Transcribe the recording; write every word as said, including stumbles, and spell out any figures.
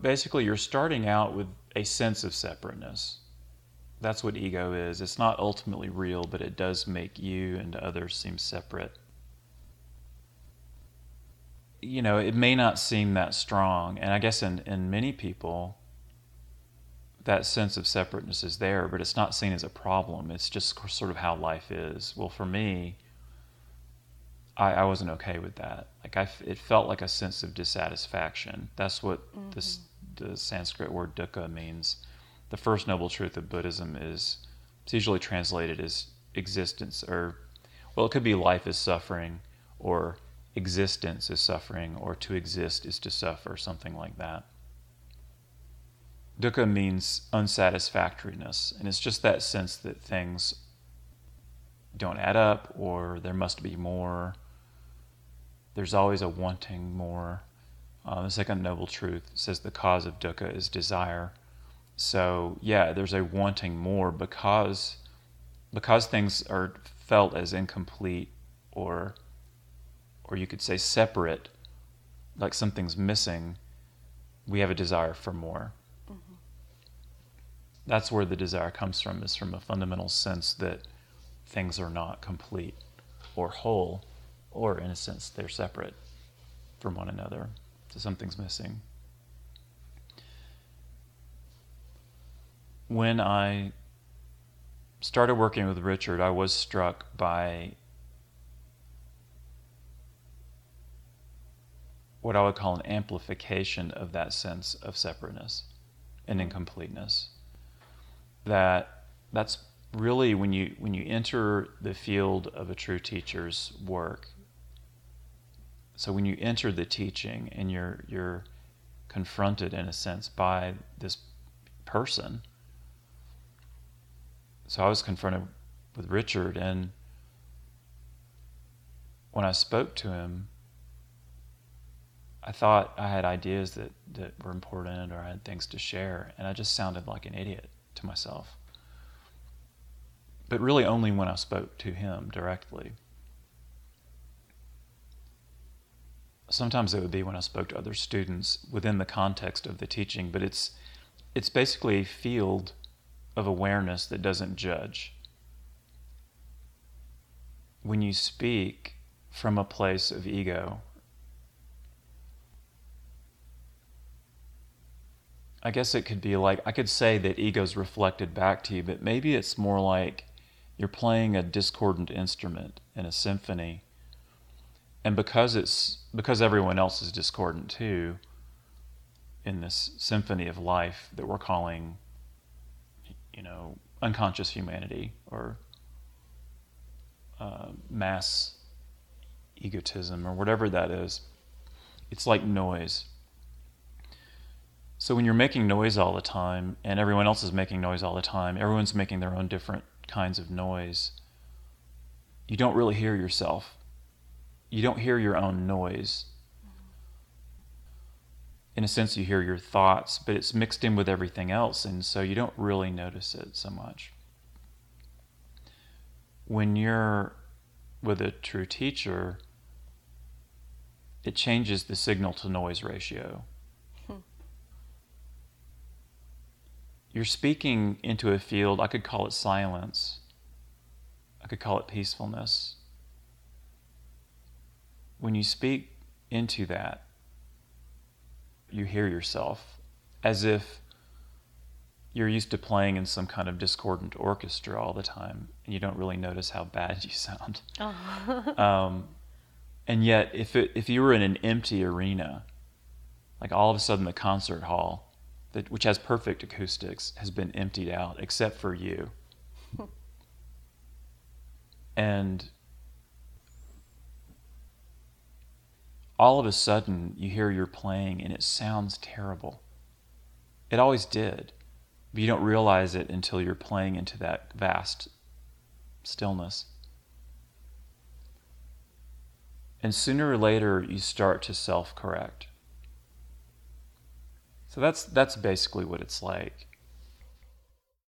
basically you're starting out with a sense of separateness. That's what ego is. It's not ultimately real, but it does make you and others seem separate. You know, it may not seem that strong, and I guess in, in many people, that sense of separateness is there, but it's not seen as a problem. It's just sort of how life is. Well, for me, I, I wasn't okay with that. Like I, it felt like a sense of dissatisfaction. That's what mm-hmm. this, the Sanskrit word dukkha means. The first noble truth of Buddhism is, it's usually translated as existence, or, well, it could be life is suffering, or existence is suffering, or to exist is to suffer, something like that. Dukkha means unsatisfactoriness, and it's just that sense that things don't add up, or there must be more. There's always a wanting more. Uh, the second noble truth says the cause of dukkha is desire. So yeah, there's a wanting more because because things are felt as incomplete, or or you could say separate, like something's missing. We have a desire for more. Mm-hmm. That's where the desire comes from, is from a fundamental sense that things are not complete or whole, or in a sense they're separate from one another. So something's missing. When I started working with Richard, I was struck by what I would call an amplification of that sense of separateness and incompleteness. That that's really when you when you enter the field of a true teacher's work. So when you enter the teaching and you're you're confronted in a sense by this person. So I was confronted with Richard, and when I spoke to him, I thought I had ideas that, that were important, or I had things to share, and I just sounded like an idiot to myself. But really only when I spoke to him directly. Sometimes it would be when I spoke to other students within the context of the teaching, but it's it's basically a field of awareness that doesn't judge. When you speak from a place of ego, I guess it could be like, I could say that ego's reflected back to you, but maybe it's more like you're playing a discordant instrument in a symphony, and because it's because everyone else is discordant too in this symphony of life that we're calling, you know, unconscious humanity, or uh, mass egotism, or whatever that is. It's like noise. So when you're making noise all the time, and everyone else is making noise all the time, everyone's making their own different kinds of noise, you don't really hear yourself. You don't hear your own noise. In a sense, you hear your thoughts, but it's mixed in with everything else, and so you don't really notice it so much. When you're with a true teacher, it changes the signal-to-noise ratio. Hmm. You're speaking into a field, I could call it silence. I could call it peacefulness. When you speak into that, you hear yourself as if you're used to playing in some kind of discordant orchestra all the time, and you don't really notice how bad you sound. Oh. um, and yet, if it, if you were in an empty arena, like all of a sudden the concert hall, that, which has perfect acoustics, has been emptied out except for you. And all of a sudden you hear you're playing and it sounds terrible. It always did, but you don't realize it until you're playing into that vast stillness. And sooner or later you start to self-correct. So that's that's basically what it's like.